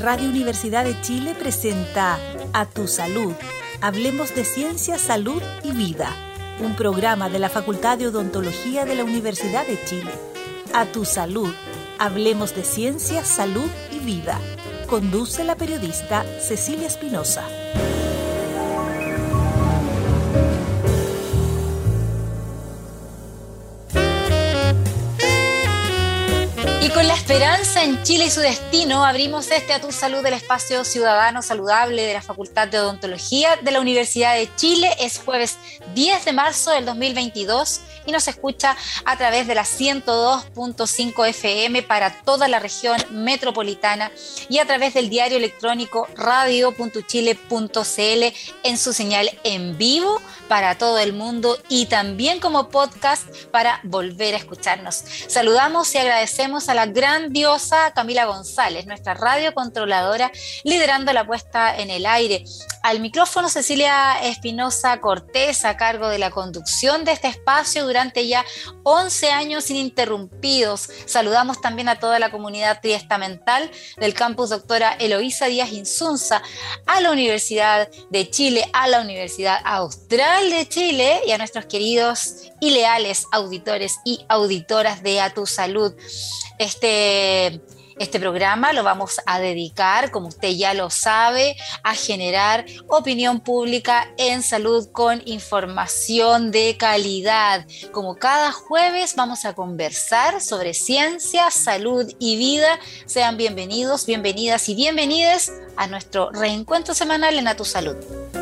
Radio Universidad de Chile presenta A Tu Salud. Hablemos de ciencia, salud y vida. Un programa de la Facultad de Odontología de la Universidad de Chile. A Tu Salud. Hablemos de ciencia, salud y vida. Conduce la periodista Cecilia Espinosa. Y con la esperanza en Chile y su destino, abrimos este A Tu Salud, del espacio ciudadano saludable de la Facultad de Odontología de la Universidad de Chile. Es jueves 10 de marzo del 2022 y nos escucha a través de la 102.5 FM para toda la región metropolitana y a través del diario electrónico radio.chile.cl en su señal en vivo para todo el mundo y también como podcast para volver a escucharnos. Saludamos y agradecemos a la grandiosa Camila González, nuestra radiocontroladora, liderando la puesta en el aire. Al micrófono Cecilia Espinosa Cortés, a cargo de la conducción de este espacio durante ya 11 años ininterrumpidos. Saludamos también a toda la comunidad triestamental del campus Doctora Eloísa Díaz Insunza, a la Universidad de Chile, a la Universidad Austral de Chile y a nuestros queridos y leales auditores y auditoras de A Tu Salud. Este programa lo vamos a dedicar, como usted ya lo sabe, a generar opinión pública en salud con información de calidad. Como cada jueves vamos a conversar sobre ciencia, salud y vida. Sean bienvenidos, bienvenidas y bienvenides a nuestro reencuentro semanal en A Tu Salud.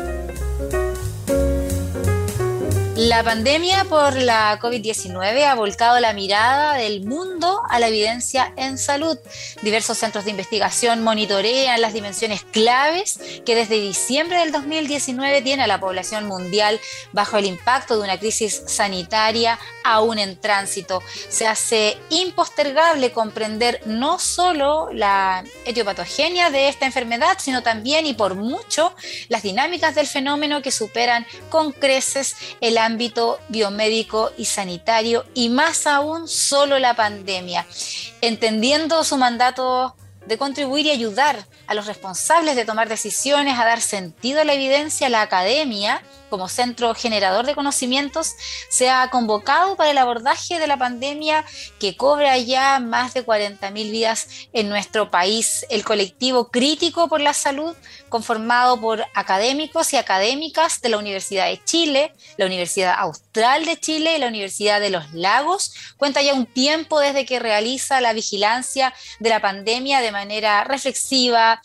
La pandemia por la COVID-19 ha volcado la mirada del mundo a la evidencia en salud. Diversos centros de investigación monitorean las dimensiones claves que desde diciembre del 2019 tiene a la población mundial bajo el impacto de una crisis sanitaria aún en tránsito. Se hace impostergable comprender no solo la etiopatogenia de esta enfermedad, sino también y por mucho las dinámicas del fenómeno que superan con creces el ámbito biomédico y sanitario y más aún solo la pandemia, entendiendo su mandato de contribuir y ayudar a los responsables de tomar decisiones, a dar sentido a la evidencia. La academia, como centro generador de conocimientos, se ha convocado para el abordaje de la pandemia que cobra ya más de 40.000 vidas en nuestro país. El colectivo crítico por la salud, conformado por académicos y académicas de la Universidad de Chile, la Universidad Austral de Chile y la Universidad de los Lagos, cuenta ya un tiempo desde que realiza la vigilancia de la pandemia de manera reflexiva,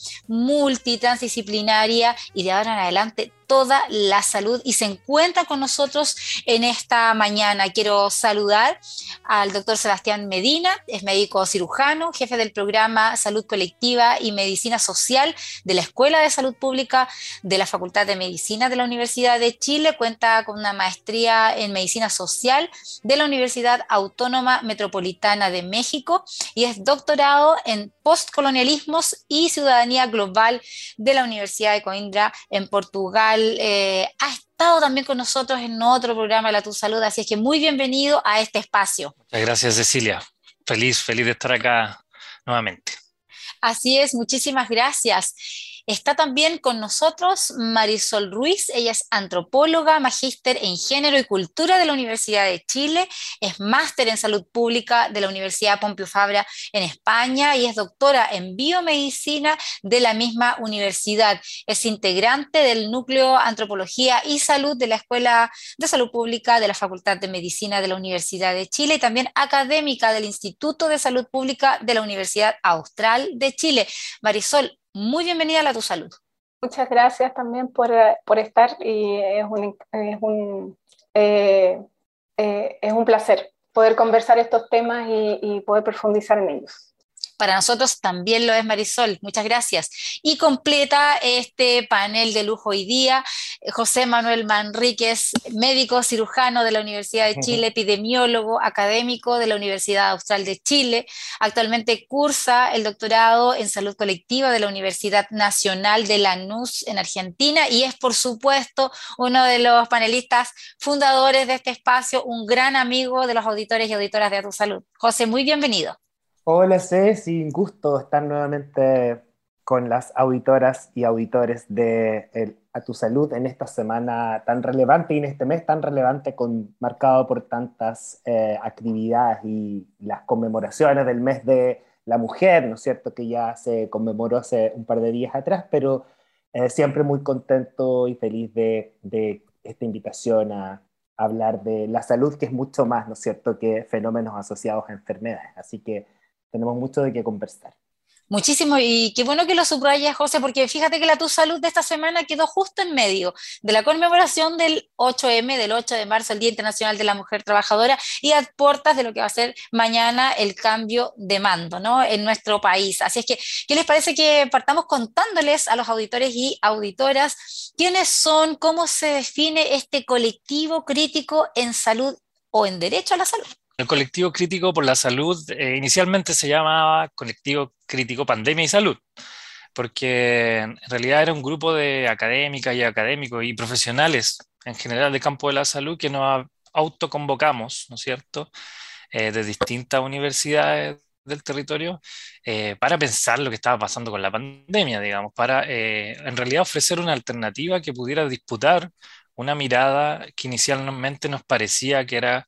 multitransdisciplinaria y de ahora en adelante toda la salud, y se encuentra con nosotros en esta mañana. Quiero saludar al doctor Sebastián Medina, es médico cirujano, jefe del programa Salud Colectiva y Medicina Social de la Escuela de Salud Pública de la Facultad de Medicina de la Universidad de Chile, cuenta con una maestría en Medicina Social de la Universidad Autónoma Metropolitana de México y es doctorado en postcolonialismos y ciudadanía global de la Universidad de Coimbra en Portugal. Ha estado también con nosotros en otro programa de La Tu Salud, así es que muy bienvenido a este espacio. Muchas gracias, Cecilia. Feliz de estar acá nuevamente. Así es, muchísimas gracias. Está también con nosotros Marisol Ruiz, ella es antropóloga, magíster en Género y Cultura de la Universidad de Chile, es máster en Salud Pública de la Universidad Pompeu Fabra en España y es doctora en Biomedicina de la misma universidad. Es integrante del Núcleo Antropología y Salud de la Escuela de Salud Pública de la Facultad de Medicina de la Universidad de Chile y también académica del Instituto de Salud Pública de la Universidad Austral de Chile. Marisol, muy bienvenida a La Tu Salud. Muchas gracias también por estar y es un placer poder conversar estos temas y poder profundizar en ellos. Para nosotros también lo es, Marisol, muchas gracias. Y completa este panel de lujo hoy día José Manuel Manríquez, médico cirujano de la Universidad de Chile, epidemiólogo, académico de la Universidad Austral de Chile. Actualmente cursa el doctorado en salud colectiva de la Universidad Nacional de Lanús en Argentina y es, por supuesto, uno de los panelistas fundadores de este espacio, un gran amigo de los auditores y auditoras de A Tu Salud. José, muy bienvenido. Hola Ceci, un gusto estar nuevamente con las auditoras y auditores de A Tu Salud en esta semana tan relevante y en este mes tan relevante, marcado por tantas actividades y las conmemoraciones del mes de la mujer, ¿no es cierto?, que ya se conmemoró hace un par de días atrás, pero siempre muy contento y feliz de esta invitación a hablar de la salud, que es mucho más, ¿no es cierto?, que fenómenos asociados a enfermedades. Así que tenemos mucho de qué conversar. Muchísimo, y qué bueno que lo subrayas, José, porque fíjate que la Tu Salud de esta semana quedó justo en medio de la conmemoración del 8M, del 8 de marzo, el Día Internacional de la Mujer Trabajadora, y a puertas de lo que va a ser mañana el cambio de mando, ¿no?, en nuestro país. Así es que, ¿qué les parece que partamos contándoles a los auditores y auditoras quiénes son, cómo se define este colectivo crítico en salud o en derecho a la salud? El colectivo crítico por la salud inicialmente se llamaba Colectivo Crítico Pandemia y Salud, porque en realidad era un grupo de académicas y académicos y profesionales en general del campo de la salud que nos autoconvocamos, ¿no es cierto?, de distintas universidades del territorio para pensar lo que estaba pasando con la pandemia, digamos, para en realidad ofrecer una alternativa que pudiera disputar una mirada que inicialmente nos parecía que era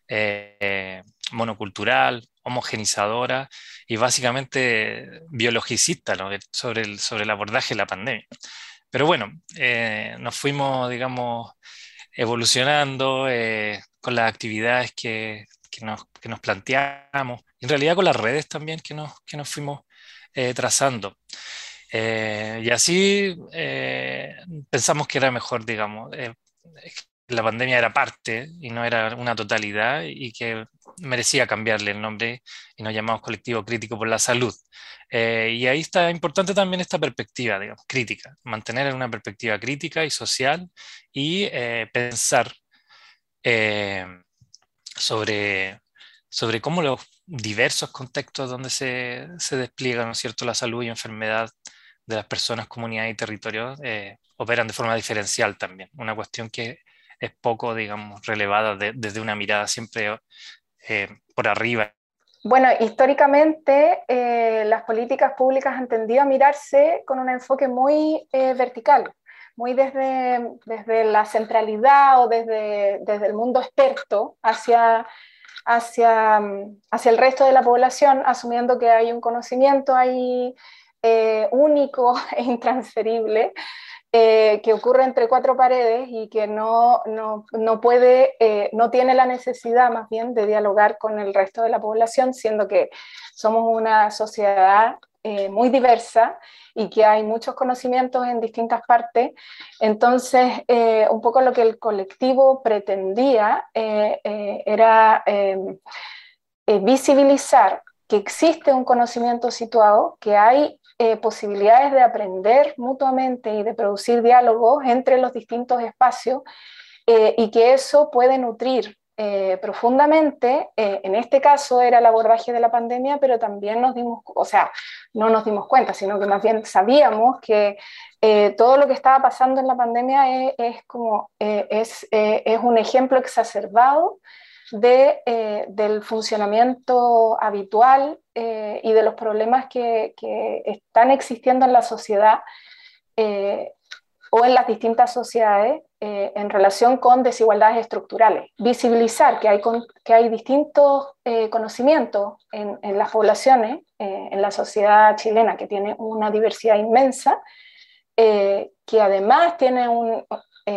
monocultural, homogenizadora y básicamente biologicista, ¿no?, sobre el abordaje de la pandemia. Pero bueno, nos fuimos, digamos, evolucionando con las actividades que nos planteamos, y en realidad con las redes también que nos fuimos trazando. Y así pensamos que era mejor, digamos, la pandemia era parte y no era una totalidad y que merecía cambiarle el nombre y nos llamamos Colectivo Crítico por la Salud. Y ahí está importante también esta perspectiva, digamos, crítica, mantener una perspectiva crítica y social y pensar eh, sobre, sobre cómo los diversos contextos donde se despliega, ¿no es cierto?, la salud y enfermedad de las personas, comunidades y territorios operan de forma diferencial también. Una cuestión que es poco, digamos, relevada desde una mirada siempre por arriba. Bueno, históricamente las políticas públicas han tendido a mirarse con un enfoque muy vertical, muy desde la centralidad o desde el mundo experto hacia el resto de la población, asumiendo que hay un conocimiento ahí único e intransferible, que ocurre entre cuatro paredes y que no tiene la necesidad más bien de dialogar con el resto de la población, siendo que somos una sociedad muy diversa y que hay muchos conocimientos en distintas partes. Entonces, un poco lo que el colectivo pretendía era visibilizar que existe un conocimiento situado, que hay posibilidades de aprender mutuamente y de producir diálogos entre los distintos espacios y que eso puede nutrir profundamente, en este caso era el abordaje de la pandemia, pero también no nos dimos cuenta, sino que más bien sabíamos que todo lo que estaba pasando en la pandemia es un ejemplo exacerbado del funcionamiento habitual y de los problemas que están existiendo en la sociedad o en las distintas sociedades en relación con desigualdades estructurales. Visibilizar que hay distintos conocimientos en las poblaciones, en la sociedad chilena, que tiene una diversidad inmensa, que además tiene un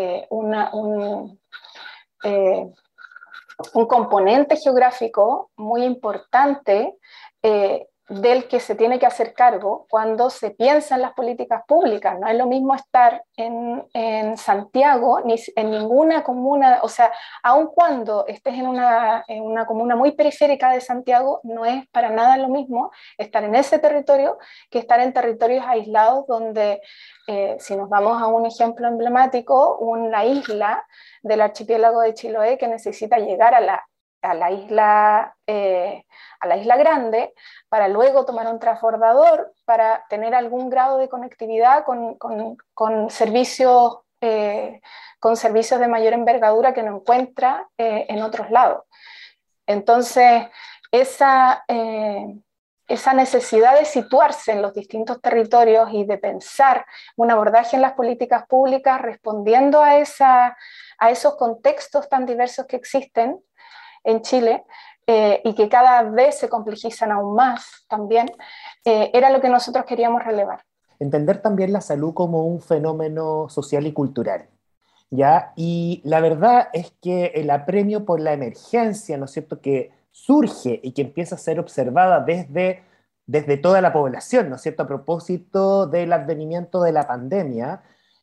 componente geográfico muy importante del que se tiene que hacer cargo cuando se piensa en las políticas públicas. No es lo mismo estar en Santiago ni en ninguna comuna, o sea, aun cuando estés en una comuna muy periférica de Santiago, no es para nada lo mismo estar en ese territorio que estar en territorios aislados donde, si nos vamos a un ejemplo emblemático, una isla del archipiélago de Chiloé que necesita llegar a la isla grande para luego tomar un transbordador para tener algún grado de conectividad con servicios de mayor envergadura que no encuentra en otros lados. Entonces, esa esa necesidad de situarse en los distintos territorios y de pensar un abordaje en las políticas públicas respondiendo a esos contextos tan diversos que existen en Chile, y que cada vez se complejizan aún más también, era lo que nosotros queríamos relevar. Entender también la salud como un fenómeno social y cultural, ¿ya? Y la verdad es que el apremio por la emergencia, ¿no es cierto?, que surge y que empieza a ser observada desde toda la población, ¿no es cierto?, a propósito del advenimiento de la pandemia,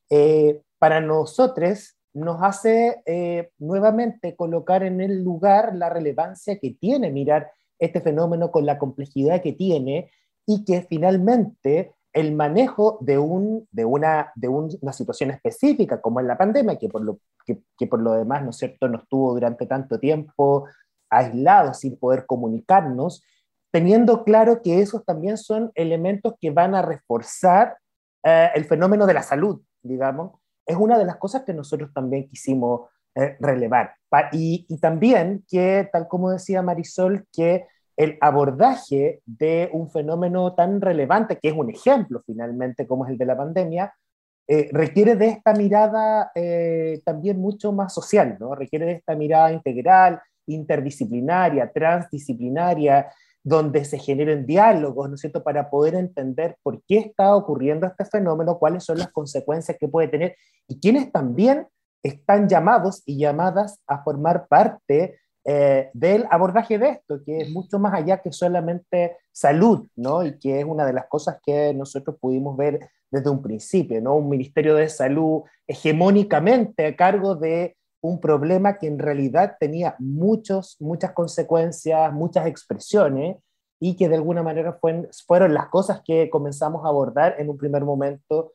para nosotros nos hace nuevamente colocar en el lugar la relevancia que tiene mirar este fenómeno con la complejidad que tiene, y que finalmente el manejo de una situación específica como es la pandemia, que por lo demás, ¿no es cierto?, nos tuvo durante tanto tiempo aislados sin poder comunicarnos, teniendo claro que esos también son elementos que van a reforzar el fenómeno de la salud, digamos, es una de las cosas que nosotros también quisimos relevar. Y también que, tal como decía Marisol, que el abordaje de un fenómeno tan relevante, que es un ejemplo finalmente, como es el de la pandemia, requiere de esta mirada también mucho más social, ¿no? Requiere de esta mirada integral, interdisciplinaria, transdisciplinaria, donde se generen diálogos, ¿no es cierto?, para poder entender por qué está ocurriendo este fenómeno, cuáles son las consecuencias que puede tener, y quienes también están llamados y llamadas a formar parte del abordaje de esto, que es mucho más allá que solamente salud, ¿no? Y que es una de las cosas que nosotros pudimos ver desde un principio, ¿no? Un Ministerio de Salud hegemónicamente a cargo de un problema que en realidad tenía muchas consecuencias, muchas expresiones, y que de alguna manera fueron las cosas que comenzamos a abordar en un primer momento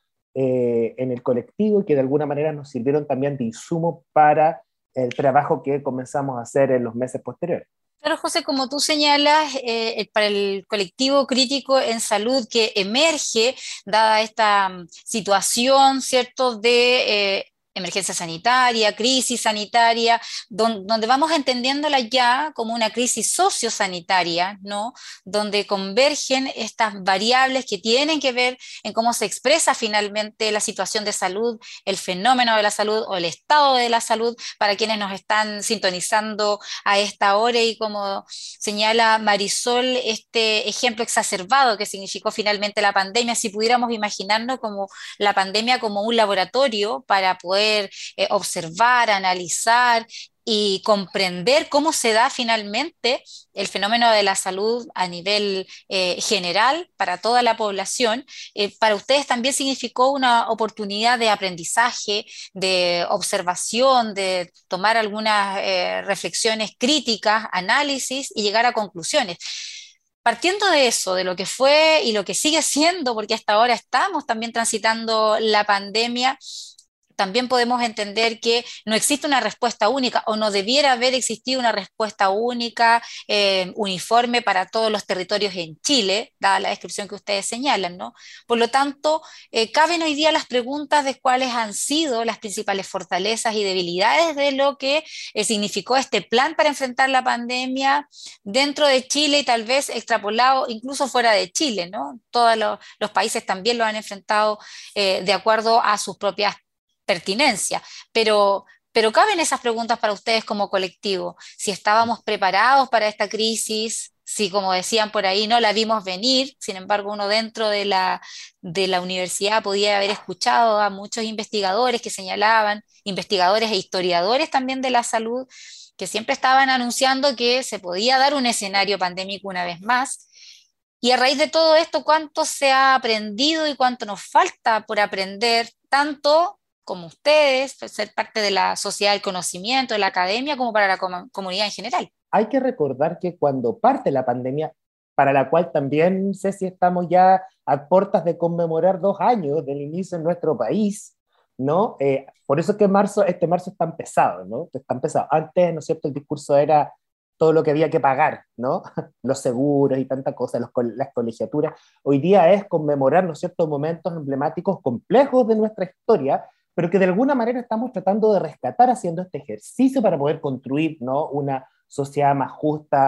en el colectivo, y que de alguna manera nos sirvieron también de insumo para el trabajo que comenzamos a hacer en los meses posteriores. Claro, José, como tú señalas, para el colectivo crítico en salud que emerge, dada esta situación, ¿cierto?, de emergencia sanitaria, crisis sanitaria, donde vamos entendiéndola ya como una crisis sociosanitaria, ¿no?, donde convergen estas variables que tienen que ver en cómo se expresa finalmente la situación de salud, el fenómeno de la salud o el estado de la salud, para quienes nos están sintonizando a esta hora, y como señala Marisol, este ejemplo exacerbado que significó finalmente la pandemia, si pudiéramos imaginarnos como la pandemia como un laboratorio para poder observar, analizar y comprender cómo se da finalmente el fenómeno de la salud a nivel general para toda la población, para ustedes también significó una oportunidad de aprendizaje, de observación, de tomar algunas reflexiones críticas, análisis y llegar a conclusiones. Partiendo de eso, de lo que fue y lo que sigue siendo, porque hasta ahora estamos también transitando la pandemia, también podemos entender que no existe una respuesta única, o no debiera haber existido una respuesta única, uniforme para todos los territorios en Chile, dada la descripción que ustedes señalan, ¿no? Por lo tanto, caben hoy día las preguntas de cuáles han sido las principales fortalezas y debilidades de lo que significó este plan para enfrentar la pandemia dentro de Chile, y tal vez extrapolado incluso fuera de Chile, ¿no? Todos los países también lo han enfrentado de acuerdo a sus propias pertinencia, pero caben esas preguntas para ustedes como colectivo: si estábamos preparados para esta crisis, si, como decían por ahí, no la vimos venir. Sin embargo, uno dentro de la universidad podía haber escuchado a muchos investigadores que señalaban, investigadores e historiadores también de la salud, que siempre estaban anunciando que se podía dar un escenario pandémico una vez más. Y a raíz de todo esto, ¿cuánto se ha aprendido y cuánto nos falta por aprender, tanto como ustedes, ser parte de la sociedad del conocimiento, de la academia, como para la comunidad en general? Hay que recordar que cuando parte la pandemia, para la cual también sé si estamos ya a puertas de conmemorar 2 años del inicio en nuestro país, ¿no? Por eso es que este marzo es tan pesado, ¿no? Es tan pesado. Antes, ¿no es cierto?, el discurso era todo lo que había que pagar, ¿no? Los seguros y tanta cosa, las colegiaturas. Hoy día es conmemorar, ¿no es cierto?, momentos emblemáticos complejos de nuestra historia, pero que de alguna manera estamos tratando de rescatar haciendo este ejercicio para poder construir, ¿no?, una sociedad más justa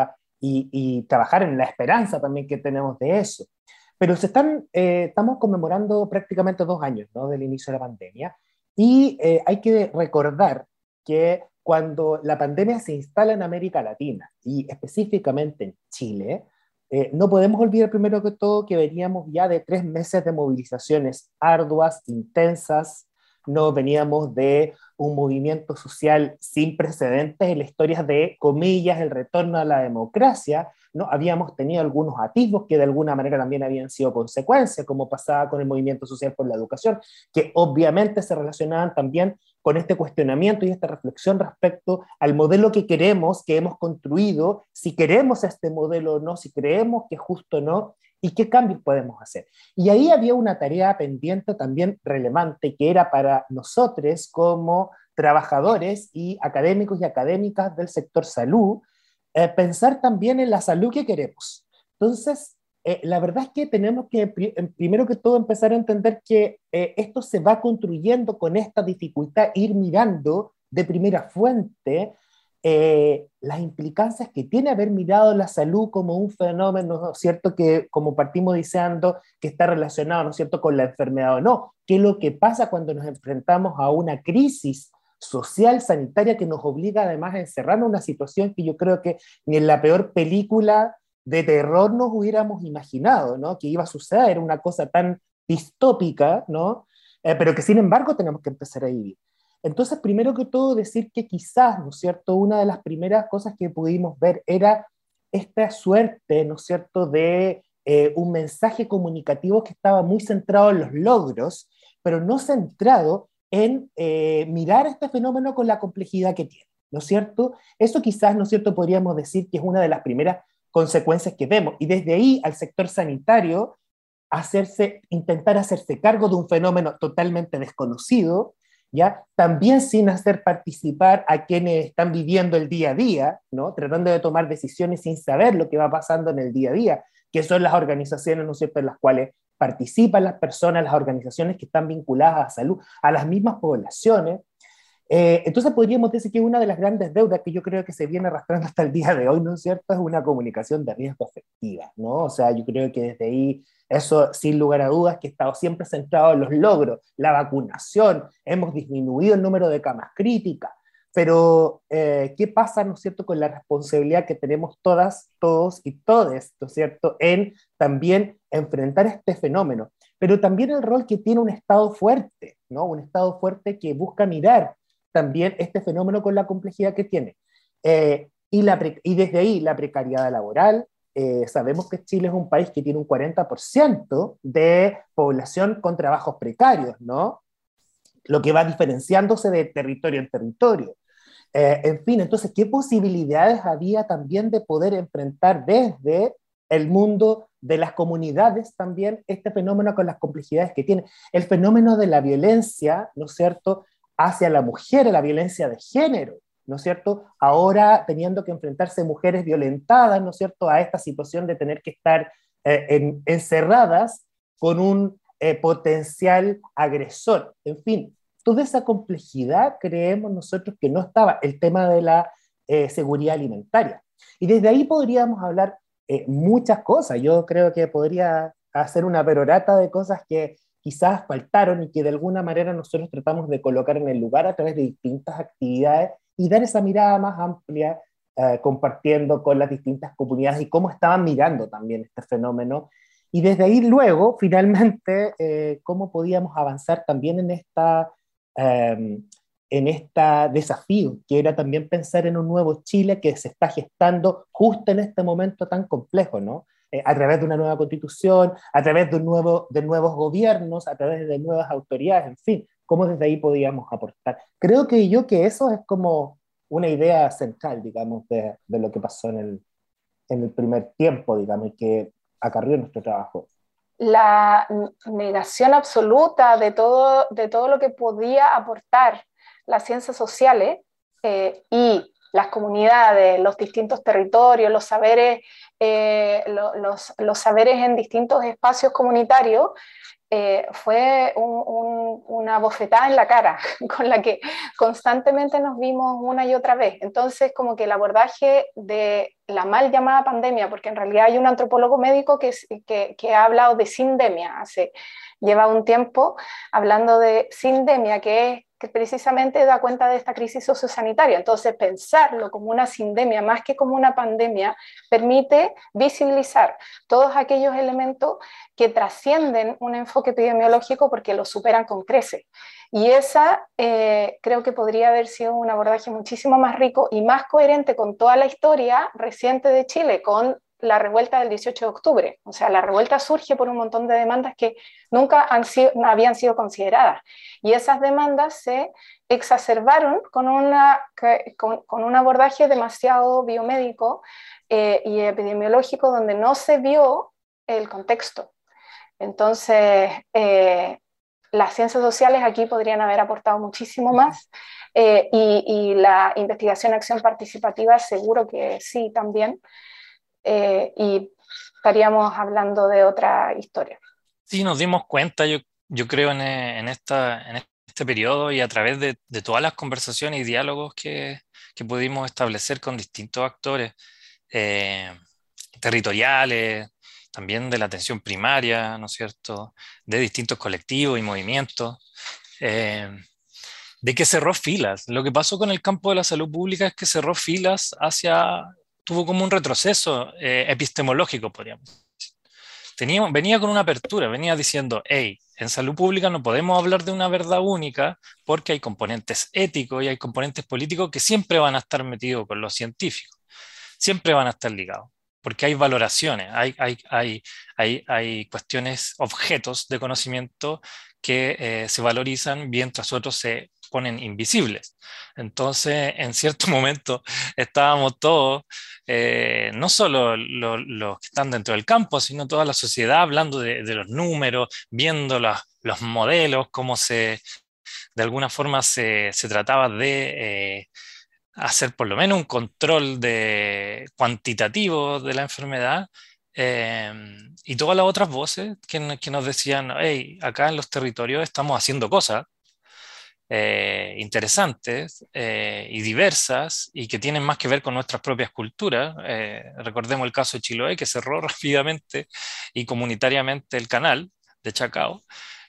y trabajar en la esperanza también que tenemos de eso. Pero estamos conmemorando prácticamente 2 años, ¿no?, del inicio de la pandemia, y hay que recordar que cuando la pandemia se instala en América Latina, y específicamente en Chile, no podemos olvidar primero que todo que veníamos ya de 3 meses de movilizaciones arduas, intensas. No veníamos de un movimiento social sin precedentes en la historia de, comillas, el retorno a la democracia, ¿no? Habíamos tenido algunos atisbos que de alguna manera también habían sido consecuencias, como pasaba con el movimiento social por la educación, que obviamente se relacionaban también con este cuestionamiento y esta reflexión respecto al modelo que queremos, que hemos construido, si queremos este modelo o no, si creemos que es justo o no, y qué cambios podemos hacer. Y ahí había una tarea pendiente también relevante, que era para nosotros como trabajadores y académicos y académicas del sector salud, pensar también en la salud que queremos. Entonces, la verdad es que tenemos que, primero que todo, empezar a entender que esto se va construyendo con esta dificultad, ir mirando de primera fuente las implicancias que tiene haber mirado la salud como un fenómeno, ¿no es cierto?, que como partimos diciendo, que está relacionado, ¿no es cierto?, con la enfermedad o no. ¿Qué es lo que pasa cuando nos enfrentamos a una crisis social, sanitaria, que nos obliga además a encerrarnos en una situación que yo creo que ni en la peor película de terror nos hubiéramos imaginado, ¿no?, que iba a suceder una cosa tan distópica, ¿no?, pero que sin embargo tenemos que empezar a vivir. Entonces, primero que todo, decir que quizás, ¿no es cierto?, una de las primeras cosas que pudimos ver era esta suerte, ¿no es cierto?, de un mensaje comunicativo que estaba muy centrado en los logros, pero no centrado en mirar este fenómeno con la complejidad que tiene, ¿no es cierto? Eso quizás, ¿no es cierto?, podríamos decir que es una de las primeras consecuencias que vemos, y desde ahí al sector sanitario intentar hacerse cargo de un fenómeno totalmente desconocido, ¿ya? También sin hacer participar a quienes están viviendo el día a día, ¿no?, tratando de tomar decisiones sin saber lo que va pasando en el día a día, que son las organizaciones, ¿no es cierto?, en las cuales participan las personas, las organizaciones que están vinculadas a salud, a las mismas poblaciones. Entonces podríamos decir que una de las grandes deudas que yo creo que se viene arrastrando hasta el día de hoy, ¿no es cierto?, es una comunicación de riesgo efectiva, ¿no? O sea, yo creo que desde ahí, eso sin lugar a dudas, que ha estado siempre centrado en los logros, la vacunación, hemos disminuido el número de camas críticas, pero ¿qué pasa, ¿no es cierto?, con la responsabilidad que tenemos todas, todos y todes, ¿no es cierto?, en también enfrentar este fenómeno, pero también el rol que tiene un Estado fuerte, ¿no?, un Estado fuerte que busca mirar también este fenómeno con la complejidad que tiene. Y desde ahí la precariedad laboral. Sabemos que Chile es un país que tiene un 40% de población con trabajos precarios, ¿no?, lo que va diferenciándose de territorio en territorio. En fin, entonces, ¿qué posibilidades había también de poder enfrentar desde el mundo de las comunidades también este fenómeno con las complejidades que tiene? El fenómeno de la violencia, ¿no es cierto?, hacia la mujer, la violencia de género, ¿no es cierto? Ahora teniendo que enfrentarse mujeres violentadas, ¿no es cierto?, a esta situación de tener que estar encerradas con un potencial agresor. En fin, toda esa complejidad creemos nosotros que no estaba. El tema de la seguridad alimentaria. Y desde ahí podríamos hablar muchas cosas. Yo creo que podría hacer una perorata de cosas que quizás faltaron y que de alguna manera nosotros tratamos de colocar en el lugar a través de distintas actividades y dar esa mirada más amplia, compartiendo con las distintas comunidades y cómo estaban mirando también este fenómeno. Y desde ahí luego, finalmente, cómo podíamos avanzar también en este desafío, que era también pensar en un nuevo Chile que se está gestando justo en este momento tan complejo, ¿no? A través de una nueva constitución, a través de nuevos gobiernos, a través de nuevas autoridades, en fin, cómo desde ahí podíamos aportar. Creo que eso es como una idea central, digamos, de lo que pasó en el primer tiempo, digamos, y que acarrió nuestro trabajo. La negación absoluta de todo lo que podía aportar las ciencias sociales y las comunidades, los distintos territorios, los saberes en distintos espacios comunitarios, fue una bofetada en la cara con la que constantemente nos vimos una y otra vez. Entonces, como que el abordaje de la mal llamada pandemia, porque en realidad hay un antropólogo médico que ha hablado de sindemia, lleva un tiempo hablando de sindemia, que precisamente da cuenta de esta crisis sociosanitaria. Entonces, pensarlo como una sindemia más que como una pandemia permite visibilizar todos aquellos elementos que trascienden un enfoque epidemiológico porque lo superan con creces. Y esa creo que podría haber sido un abordaje muchísimo más rico y más coherente con toda la historia reciente de Chile, con la revuelta del 18 de octubre. O sea, la revuelta surge por un montón de demandas que nunca habían sido consideradas. Y esas demandas se exacerbaron con un abordaje demasiado biomédico y epidemiológico, donde no se vio el contexto. Entonces, las ciencias sociales aquí podrían haber aportado muchísimo más, y la investigación acción participativa seguro que sí también, y estaríamos hablando de otra historia. Sí, nos dimos cuenta, yo creo, en este periodo y a través de todas las conversaciones y diálogos que pudimos establecer con distintos actores territoriales, también de la atención primaria, ¿no es cierto?, de distintos colectivos y movimientos, de que cerró filas. Lo que pasó con el campo de la salud pública es que cerró filas tuvo como un retroceso epistemológico, podríamos decir. Venía con una apertura, venía diciendo, hey, en salud pública no podemos hablar de una verdad única porque hay componentes éticos y hay componentes políticos que siempre van a estar metidos con los científicos, siempre van a estar ligados, porque hay valoraciones, hay cuestiones, objetos de conocimiento que se valorizan mientras otros se ponen invisibles. Entonces, en cierto momento estábamos todos, no solo los que están dentro del campo, sino toda la sociedad hablando de los números, viendo los modelos, cómo de alguna forma se trataba de hacer por lo menos un control cuantitativo de la enfermedad, y todas las otras voces que nos decían, hey, acá en los territorios estamos haciendo cosas interesantes y diversas y que tienen más que ver con nuestras propias culturas. Recordemos el caso de Chiloé, que cerró rápidamente y comunitariamente el canal de Chacao,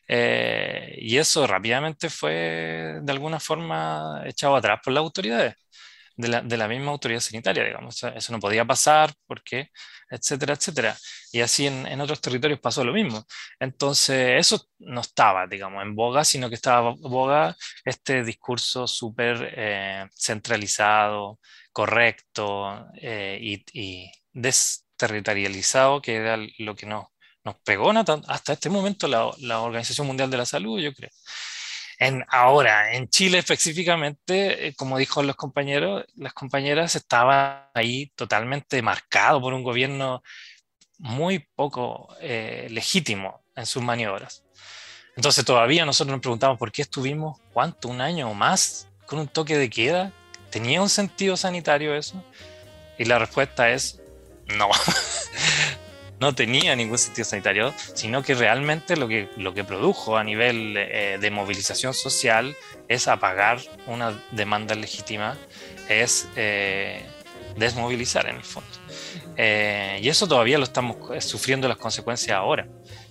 y eso rápidamente fue de alguna forma echado atrás por las autoridades, de la misma autoridad sanitaria, digamos. Eso no podía pasar porque, etcétera, etcétera. Y así en otros territorios pasó lo mismo. Entonces, eso no estaba, digamos, en boga, sino que estaba en boga este discurso súper centralizado, correcto y desterritorializado, que era lo que nos pegó hasta este momento la Organización Mundial de la Salud, yo creo. Ahora, en Chile específicamente, como dijo los compañeros, las compañeras, estaba ahí totalmente marcado por un gobierno muy poco legítimo en sus maniobras. Entonces todavía nosotros nos preguntamos por qué estuvimos, ¿cuánto? ¿Un año o más con un toque de queda? ¿Tenía un sentido sanitario eso? Y la respuesta es no. No tenía ningún sentido sanitario, sino que realmente lo que produjo a nivel de movilización social es apagar una demanda legítima, es desmovilizar en el fondo. Y eso todavía lo estamos sufriendo las consecuencias ahora,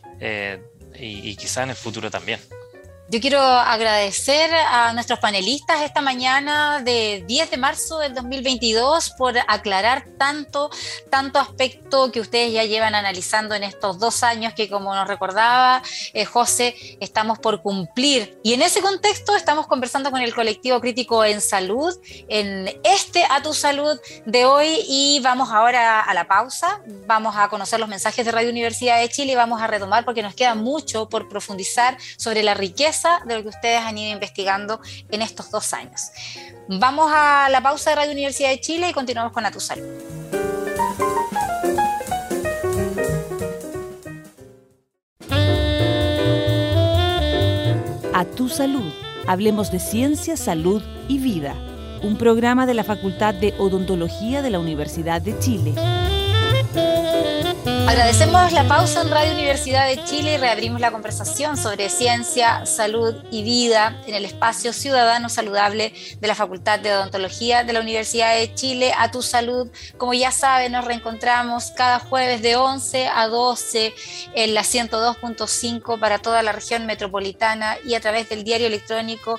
y quizá en el futuro también. Yo quiero agradecer a nuestros panelistas esta mañana de 10 de marzo del 2022 por aclarar tanto aspecto que ustedes ya llevan analizando en estos 2 años que, como nos recordaba José, estamos por cumplir. Y en ese contexto estamos conversando con el colectivo crítico en salud, en A Tu Salud de hoy, y vamos ahora a la pausa. Vamos a conocer los mensajes de Radio Universidad de Chile y vamos a retomar porque nos queda mucho por profundizar sobre la riqueza de lo que ustedes han ido investigando en estos 2 años. Vamos a la pausa de Radio Universidad de Chile y continuamos con A Tu Salud. A Tu Salud. Hablemos de ciencia, salud y vida. un programa de la Facultad de Odontología de la Universidad de Chile. Agradecemos la pausa en Radio Universidad de Chile y reabrimos la conversación sobre ciencia, salud y vida en el espacio ciudadano saludable de la Facultad de Odontología de la Universidad de Chile. A tu salud, como ya saben, nos reencontramos cada jueves de 11 a 12 en la 102.5 para toda la región metropolitana y a través del diario electrónico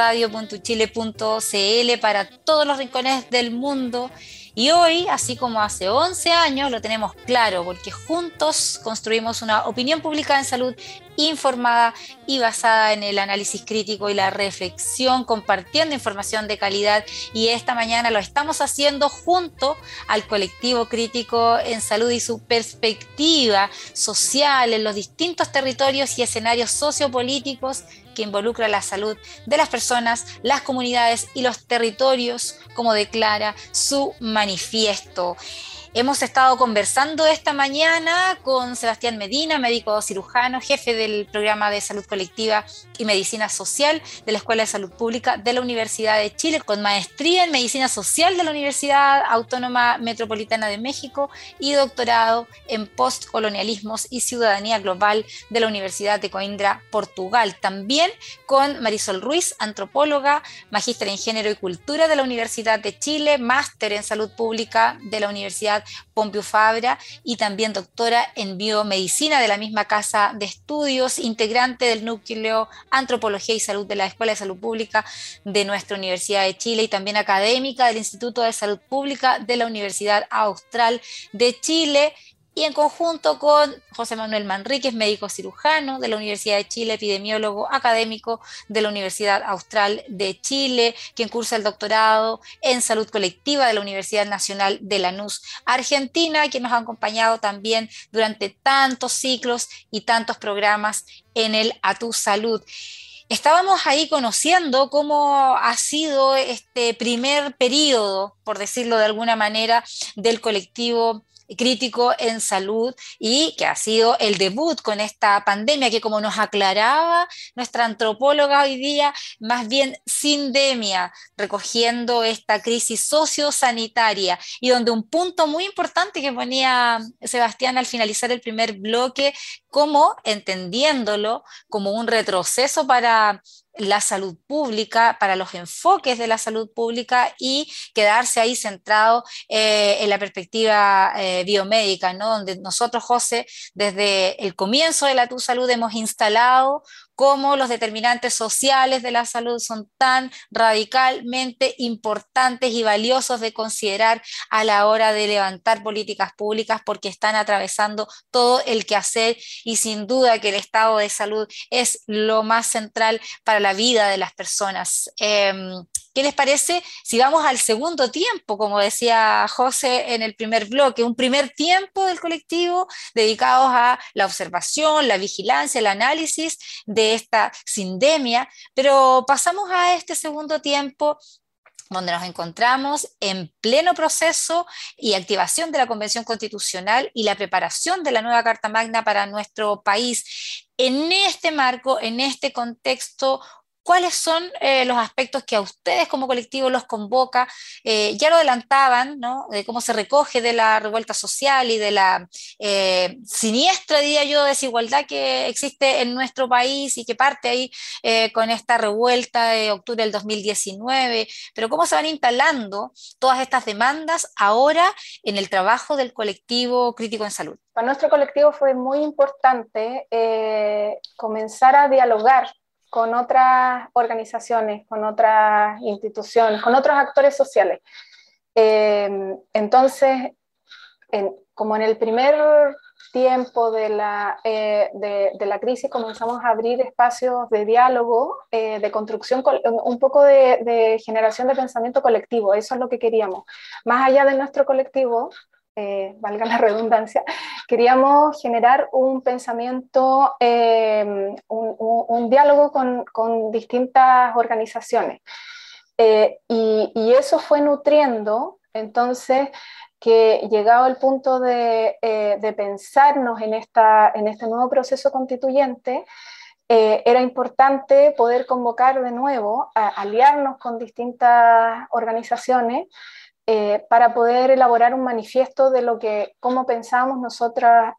radio.chile.cl para todos los rincones del mundo. Y hoy, así como hace 11 años, lo tenemos claro, porque juntos construimos una opinión pública en salud informada y basada en el análisis crítico y la reflexión, compartiendo información de calidad. Y esta mañana lo estamos haciendo junto al colectivo crítico en salud y su perspectiva social en los distintos territorios y escenarios sociopolíticos que involucra la salud de las personas, las comunidades y los territorios, como declara su manifiesto. Hemos estado conversando esta mañana con Sebastián Medina, médico cirujano, jefe del programa de salud colectiva y medicina social de la Escuela de Salud Pública de la Universidad de Chile, con maestría en medicina social de la Universidad Autónoma Metropolitana de México y doctorado en postcolonialismos y ciudadanía global de la Universidad de Coimbra, Portugal. También con Marisol Ruiz, antropóloga, magíster en género y cultura de la Universidad de Chile, máster en salud pública de la Universidad Pompeu Fabra y también doctora en biomedicina de la misma casa de estudios, integrante del núcleo Antropología y Salud de la Escuela de Salud Pública de nuestra Universidad de Chile y también académica del Instituto de Salud Pública de la Universidad Austral de Chile. Y en conjunto con José Manuel Manríquez, médico cirujano de la Universidad de Chile, epidemiólogo académico de la Universidad Austral de Chile, quien cursa el doctorado en salud colectiva de la Universidad Nacional de Lanús, Argentina, quien nos ha acompañado también durante tantos ciclos y tantos programas en el A Tu Salud. Estábamos ahí conociendo cómo ha sido este primer periodo, por decirlo de alguna manera, del colectivo crítico en salud y que ha sido el debut con esta pandemia que, como nos aclaraba nuestra antropóloga hoy día, más bien sindemia, recogiendo esta crisis sociosanitaria y donde un punto muy importante que ponía Sebastián al finalizar el primer bloque, como entendiéndolo como un retroceso para la salud pública, para los enfoques de la salud pública y quedarse ahí centrado en la perspectiva biomédica, ¿no? Donde nosotros, José, desde el comienzo de la Tu Salud hemos instalado cómo los determinantes sociales de la salud son tan radicalmente importantes y valiosos de considerar a la hora de levantar políticas públicas porque están atravesando todo el quehacer y sin duda que el estado de salud es lo más central para la vida de las personas. ¿Qué les parece si vamos al segundo tiempo, como decía José en el primer bloque, un primer tiempo del colectivo dedicados a la observación, la vigilancia, el análisis de esta sindemia, pero pasamos a este segundo tiempo donde nos encontramos en pleno proceso y activación de la Convención Constitucional y la preparación de la nueva Carta Magna para nuestro país. En este marco, en este contexto, ¿cuáles son los aspectos que a ustedes como colectivo los convoca? Ya lo adelantaban, ¿no? De cómo se recoge de la revuelta social y de la siniestra, diría yo, desigualdad que existe en nuestro país y que parte ahí con esta revuelta de octubre del 2019, pero cómo se van instalando todas estas demandas ahora en el trabajo del colectivo crítico en salud. Para nuestro colectivo fue muy importante comenzar a dialogar con otras organizaciones, con otras instituciones, con otros actores sociales. Entonces, como en el primer tiempo de la crisis comenzamos a abrir espacios de diálogo, de construcción, un poco de generación de pensamiento colectivo, eso es lo que queríamos. Más allá de nuestro colectivo, valga la redundancia, queríamos generar un pensamiento, un diálogo con distintas organizaciones. Y eso fue nutriendo, entonces, que llegado el punto de pensarnos en este nuevo proceso constituyente, era importante poder convocar de nuevo, aliarnos con distintas organizaciones para poder elaborar un manifiesto de cómo pensábamos nosotras,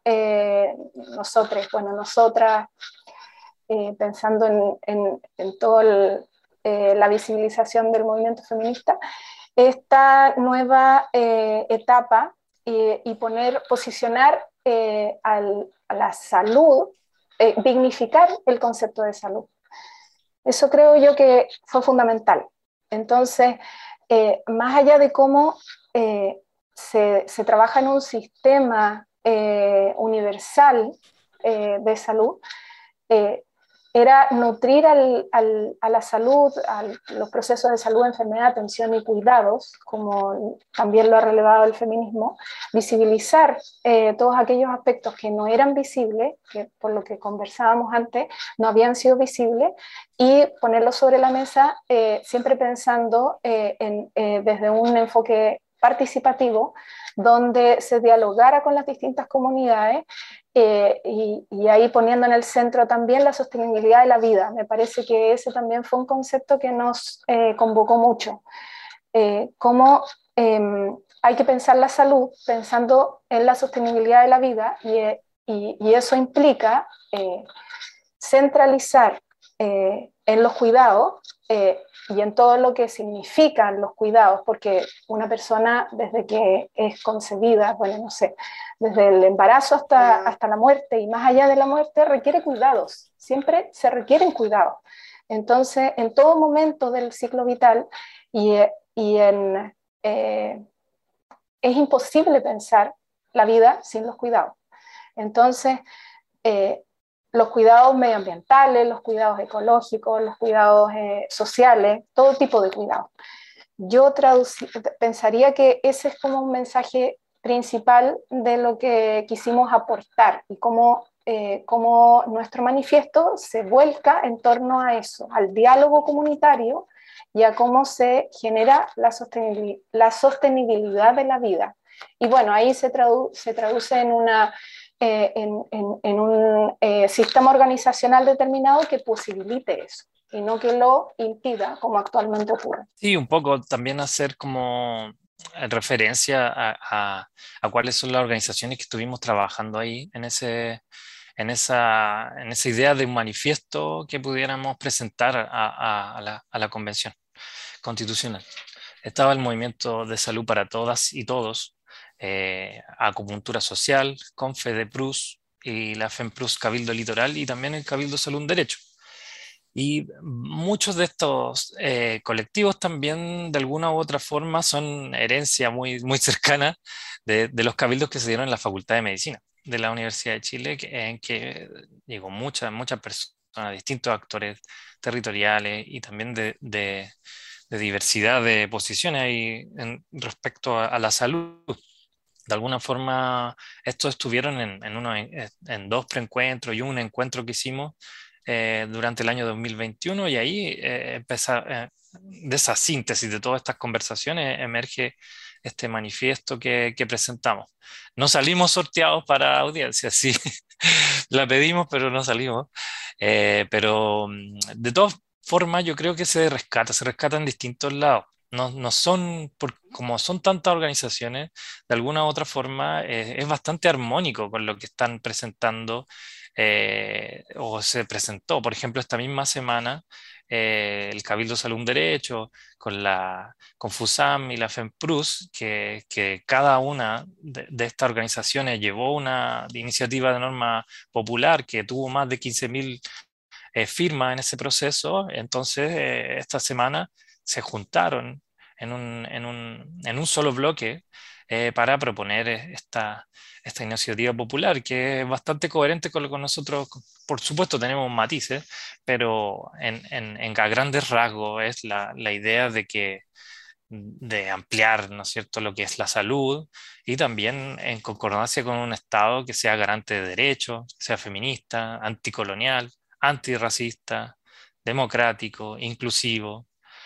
pensando en toda la visibilización del movimiento feminista, esta nueva etapa y posicionar a la salud, dignificar el concepto de salud. Eso creo yo que fue fundamental. Entonces, más allá de cómo se trabaja en un sistema universal de salud, era nutrir a la salud, a los procesos de salud, enfermedad, atención y cuidados, como también lo ha relevado el feminismo, visibilizar todos aquellos aspectos que no eran visibles, que por lo que conversábamos antes, no habían sido visibles, y ponerlos sobre la mesa, siempre pensando desde un enfoque participativo, donde se dialogara con las distintas comunidades y ahí poniendo en el centro también la sostenibilidad de la vida. Me parece que ese también fue un concepto que nos convocó mucho. Cómo hay que pensar la salud pensando en la sostenibilidad de la vida y eso implica centralizar en los cuidados y en todo lo que significan los cuidados, porque una persona desde que es concebida, bueno, no sé, desde el embarazo hasta la muerte y más allá de la muerte requiere cuidados, siempre se requieren cuidados. Entonces, en todo momento del ciclo vital es imposible pensar la vida sin los cuidados. Entonces, los cuidados medioambientales, los cuidados ecológicos, los cuidados sociales, todo tipo de cuidados. Yo pensaría que ese es como un mensaje principal de lo que quisimos aportar y cómo nuestro manifiesto se vuelca en torno a eso, al diálogo comunitario y a cómo se genera la sostenibilidad de la vida. Y bueno, ahí se traduce en un sistema organizacional determinado que posibilite eso y no que lo impida, como actualmente ocurre. Sí, un poco también hacer como referencia a cuáles son las organizaciones que estuvimos trabajando ahí en esa idea de un manifiesto que pudiéramos presentar a la Convención Constitucional. Estaba el Movimiento de Salud para Todas y Todos, Acupuntura Social, Confedeprus y la FEMPRUS Cabildo Litoral y también el Cabildo Salud un Derecho. Y muchos de estos colectivos también de alguna u otra forma son herencia muy, muy cercana de los cabildos que se dieron en la Facultad de Medicina de la Universidad de Chile, en que llegó muchas personas, distintos actores territoriales y también de diversidad de posiciones ahí respecto a la salud. De alguna forma, estos estuvieron en dos preencuentros y un encuentro que hicimos durante el año 2021 y ahí de esa síntesis de todas estas conversaciones emerge este manifiesto que presentamos. No salimos sorteados para audiencia, sí, la pedimos, pero no salimos. Pero de todas formas, yo creo que se rescata en distintos lados. No son, como son tantas organizaciones, de alguna u otra forma es bastante armónico con lo que están presentando o se presentó. Por ejemplo, esta misma semana el Cabildo Salud un Derecho con FUSAM y la FEMPRUS, que cada una de estas organizaciones llevó una iniciativa de norma popular que tuvo más de 15.000 firmas en ese proceso. Entonces, esta semana se juntaron en un solo bloque para proponer esta iniciativa popular, que es bastante coherente con lo que nosotros, por supuesto, tenemos matices, pero a grandes rasgos es la idea de ampliar, ¿no es cierto?, lo que es la salud y también en concordancia con un Estado que sea garante de derechos, que sea feminista, anticolonial, antirracista, democrático, inclusivo,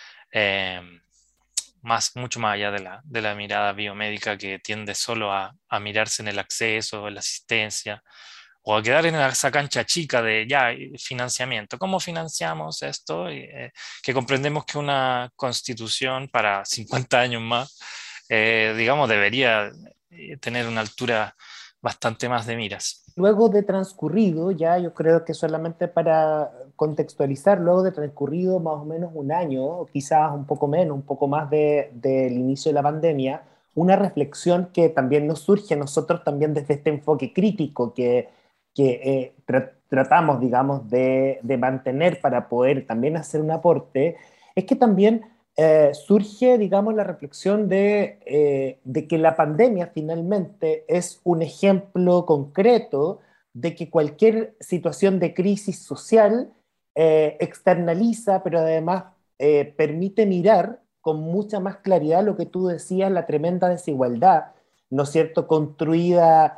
mucho más allá de la mirada biomédica que tiende solo a mirarse en el acceso, en la asistencia o a quedar en esa cancha chica de ya financiamiento. ¿Cómo financiamos esto? Que comprendemos que una constitución para 50 años más, digamos, debería tener una altura bastante más de miras. Luego de transcurrido, ya yo creo que solamente para contextualizar, luego de transcurrido más o menos un año, o quizás un poco menos, un poco más del inicio de la pandemia, una reflexión que también nos surge a nosotros también desde este enfoque crítico que tratamos, digamos, de mantener para poder también hacer un aporte, es que también surge, digamos, la reflexión de que la pandemia finalmente es un ejemplo concreto de que cualquier situación de crisis social externaliza, pero además permite mirar con mucha más claridad lo que tú decías, la tremenda desigualdad, ¿no es cierto?, construida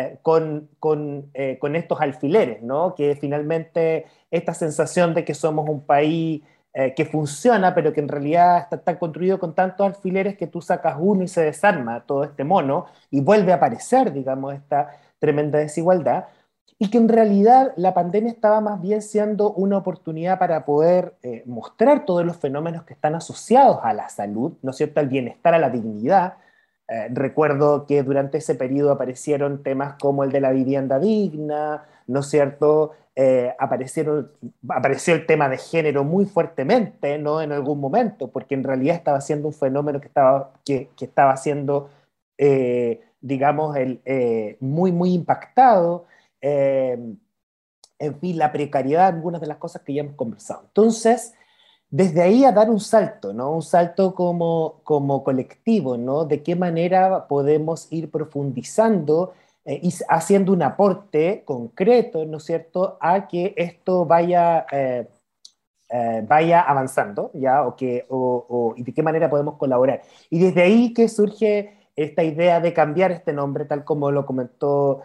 con estos alfileres, ¿no? Que finalmente esta sensación de que somos un país que funciona, pero que en realidad está tan construido con tantos alfileres que tú sacas uno y se desarma todo este mono y vuelve a aparecer, digamos, esta tremenda desigualdad, y que en realidad la pandemia estaba más bien siendo una oportunidad para poder mostrar todos los fenómenos que están asociados a la salud, ¿no es cierto?, al bienestar, a la dignidad. Recuerdo que durante ese periodo aparecieron temas como el de la vivienda digna, ¿no es cierto? Apareció el tema de género muy fuertemente, ¿no? En algún momento, porque en realidad estaba siendo un fenómeno que estaba siendo, digamos, muy, muy impactado. Eh, en fin, la precariedad, algunas de las cosas que ya hemos conversado. Entonces, desde ahí a dar un salto, ¿no? Un salto como colectivo, ¿no? De qué manera podemos ir profundizando y haciendo un aporte concreto, ¿no es cierto?, a que esto vaya avanzando, ¿ya? Y de qué manera podemos colaborar. Y desde ahí que surge esta idea de cambiar este nombre, tal como lo comentó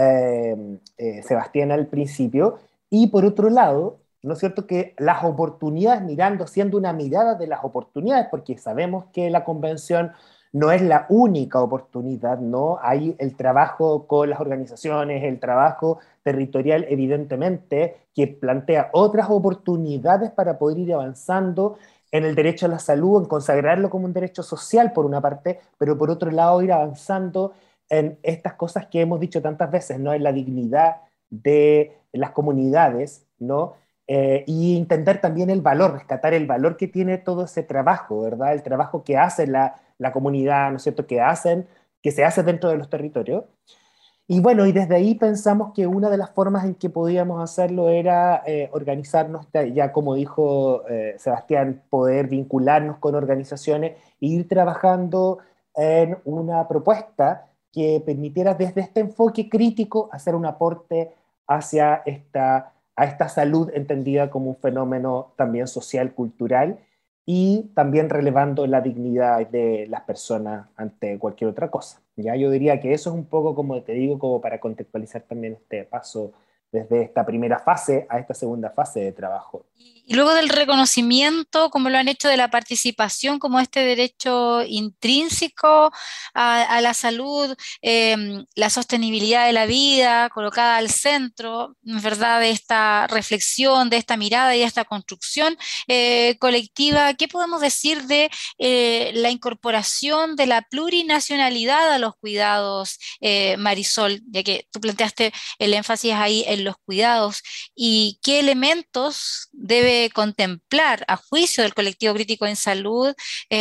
Sebastián al principio. Y por otro lado, ¿no es cierto?, que las oportunidades, siendo una mirada de las oportunidades, porque sabemos que la convención no es la única oportunidad, ¿no? Hay el trabajo con las organizaciones, el trabajo territorial, evidentemente, que plantea otras oportunidades para poder ir avanzando en el derecho a la salud, en consagrarlo como un derecho social, por una parte, pero por otro lado ir avanzando en estas cosas que hemos dicho tantas veces, ¿no? En la dignidad de las comunidades, ¿no? Y entender también el valor, rescatar el valor que tiene todo ese trabajo, ¿verdad? El trabajo que hace la comunidad, ¿no es cierto?, que se hace dentro de los territorios. Y bueno, y desde ahí pensamos que una de las formas en que podíamos hacerlo era organizarnos, ya como dijo Sebastián, poder vincularnos con organizaciones e ir trabajando en una propuesta que permitiera desde este enfoque crítico hacer un aporte hacia a esta salud entendida como un fenómeno también social, cultural, y también relevando la dignidad de las personas ante cualquier otra cosa. Ya yo diría que eso es un poco, como te digo, como para contextualizar también este paso desde esta primera fase a esta segunda fase de trabajo. Y luego del reconocimiento, como lo han hecho de la participación, como este derecho intrínseco a la salud, la sostenibilidad de la vida colocada al centro, ¿verdad?, de esta reflexión, de esta mirada y de esta construcción colectiva. ¿Qué podemos decir de la incorporación de la plurinacionalidad a los cuidados, Marisol, ya que tú planteaste el énfasis ahí en los cuidados, y qué elementos debe contemplar, a juicio del colectivo crítico en salud,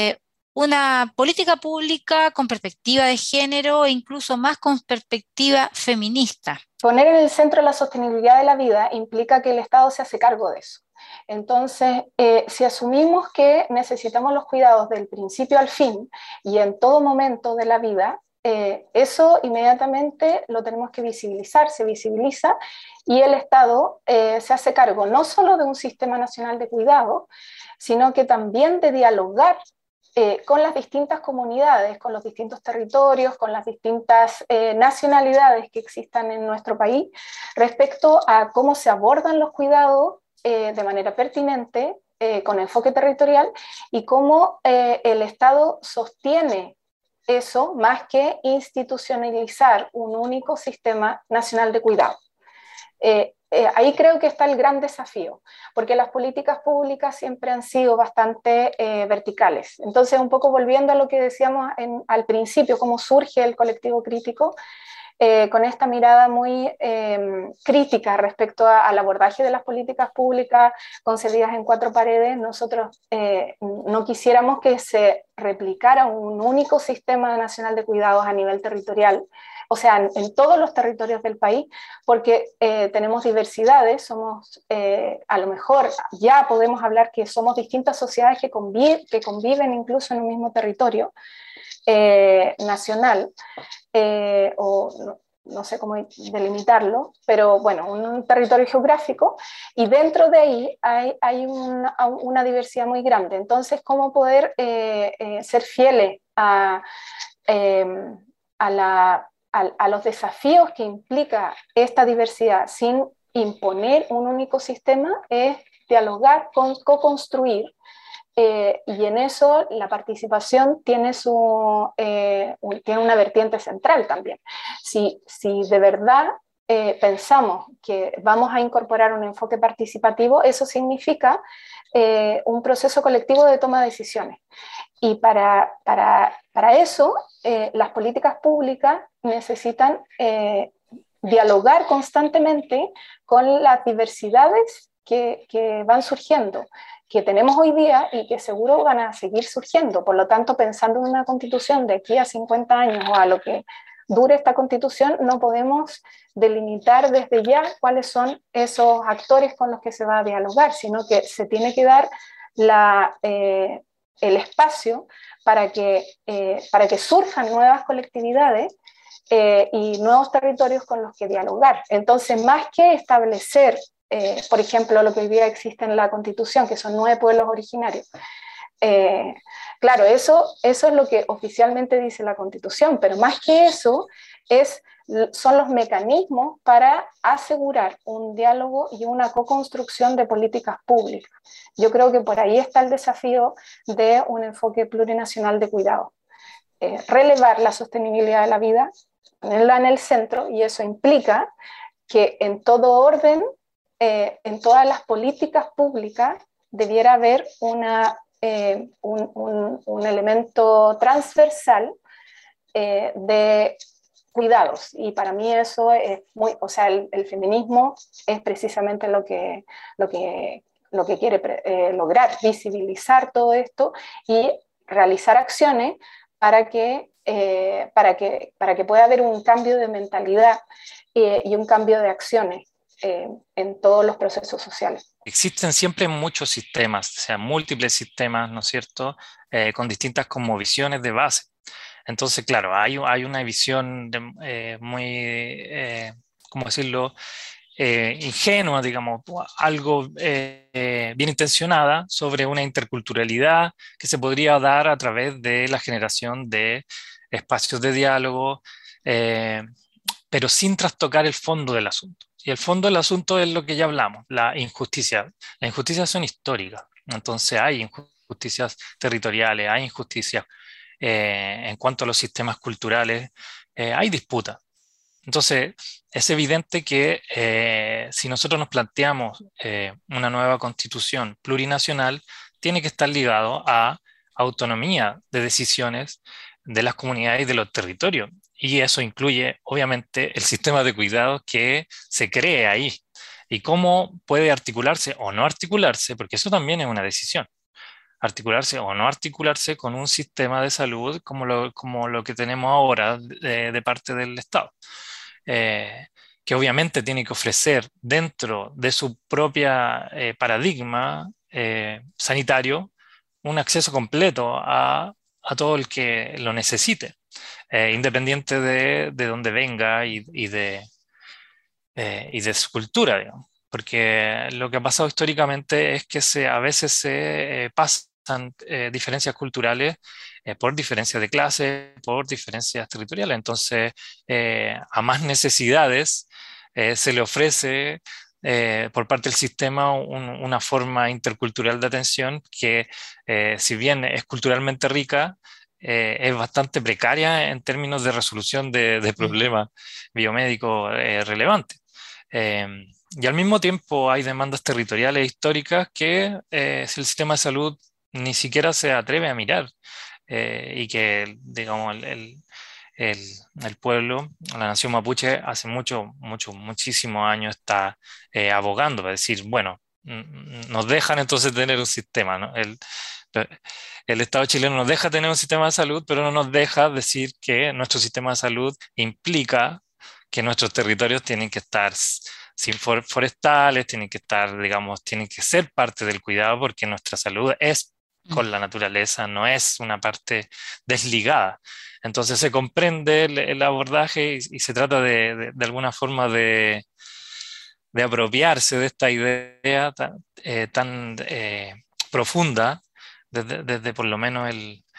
una política pública con perspectiva de género e incluso más con perspectiva feminista? Poner en el centro la sostenibilidad de la vida implica que el Estado se hace cargo de eso. Entonces, si asumimos que necesitamos los cuidados del principio al fin y en todo momento de la vida, eso inmediatamente lo tenemos que visibilizar, se visibiliza, y el Estado se hace cargo no solo de un sistema nacional de cuidado, sino que también de dialogar con las distintas comunidades, con los distintos territorios, con las distintas nacionalidades que existan en nuestro país, respecto a cómo se abordan los cuidados de manera pertinente, con enfoque territorial, y cómo el Estado sostiene eso más que institucionalizar un único sistema nacional de cuidado. Ahí creo que está el gran desafío, porque las políticas públicas siempre han sido bastante verticales. Entonces, un poco volviendo a lo que decíamos al principio, cómo surge el colectivo crítico, con esta mirada muy crítica respecto al abordaje de las políticas públicas concebidas en cuatro paredes, nosotros no quisiéramos que se replicara un único sistema nacional de cuidados a nivel territorial, o sea, en todos los territorios del país, porque tenemos diversidades, somos, a lo mejor ya podemos hablar que somos distintas sociedades que conviven incluso en un mismo territorio nacional, o no sé cómo delimitarlo, pero bueno, un territorio geográfico, y dentro de ahí hay una diversidad muy grande. Entonces, ¿cómo poder ser fieles a los desafíos que implica esta diversidad sin imponer un único sistema? Es dialogar, co-construir. Y en eso la participación tiene una vertiente central también. Si de verdad pensamos que vamos a incorporar un enfoque participativo, eso significa un proceso colectivo de toma de decisiones. Y para eso, las políticas públicas necesitan dialogar constantemente con las diversidades que van surgiendo, que tenemos hoy día y que seguro van a seguir surgiendo. Por lo tanto, pensando en una constitución de aquí a 50 años o a lo que dure esta constitución, no podemos delimitar desde ya cuáles son esos actores con los que se va a dialogar, sino que se tiene que dar el espacio para que surjan nuevas colectividades y nuevos territorios con los que dialogar. Entonces, más que establecer por ejemplo, lo que hoy día existe en la Constitución, que son 9 pueblos originarios. Claro, eso es lo que oficialmente dice la Constitución, pero más que eso son los mecanismos para asegurar un diálogo y una co-construcción de políticas públicas. Yo creo que por ahí está el desafío de un enfoque plurinacional de cuidado. Relevar la sostenibilidad de la vida, ponerla en el centro, y eso implica que en todo orden, en todas las políticas públicas debiera haber un elemento transversal de cuidados, y para mí eso es muy, o sea, el feminismo es precisamente lo que quiere lograr, visibilizar todo esto y realizar acciones para que pueda haber un cambio de mentalidad y un cambio de acciones en todos los procesos sociales. Existen siempre muchos sistemas, o sea, múltiples sistemas, ¿no es cierto?, con distintas cosmovisiones de base. Entonces, claro, hay una visión muy, ¿cómo decirlo?, ingenua, digamos, algo bien intencionada sobre una interculturalidad que se podría dar a través de la generación de espacios de diálogo, pero sin trastocar el fondo del asunto. Y el fondo del asunto es lo que ya hablamos, la injusticia. Las injusticias son históricas, entonces hay injusticias territoriales, hay injusticias en cuanto a los sistemas culturales, hay disputas. Entonces, es evidente que si nosotros nos planteamos una nueva constitución plurinacional, tiene que estar ligado a autonomía de decisiones de las comunidades y de los territorios. Y eso incluye, obviamente, el sistema de cuidados que se cree ahí y cómo puede articularse o no articularse, porque eso también es una decisión. Articularse o no articularse con un sistema de salud como lo que tenemos ahora de parte del Estado. Que obviamente tiene que ofrecer dentro de su propia paradigma sanitario un acceso completo a todo el que lo necesite, independiente de dónde venga y de su cultura, digamos. Porque lo que ha pasado históricamente es que a veces se pasan diferencias culturales por diferencias de clase, por diferencias territoriales. Entonces, a más necesidades se le ofrece por parte del sistema una forma intercultural de atención que, si bien es culturalmente rica, es bastante precaria en términos de resolución de problemas biomédicos relevantes. Y al mismo tiempo hay demandas territoriales históricas que si el sistema de salud ni siquiera se atreve a mirar, y que, digamos, el, el pueblo, la nación mapuche, hace muchísimos años está abogando para decir, bueno, nos dejan entonces tener un sistema, ¿no? El Estado chileno nos deja tener un sistema de salud, pero no nos deja decir que nuestro sistema de salud implica que nuestros territorios tienen que estar sin forestales, tienen que estar, digamos, tienen que ser parte del cuidado, porque nuestra salud es con la naturaleza, no es una parte desligada. Entonces se comprende el abordaje y se trata de alguna forma de apropiarse de esta idea tan profunda desde por lo menos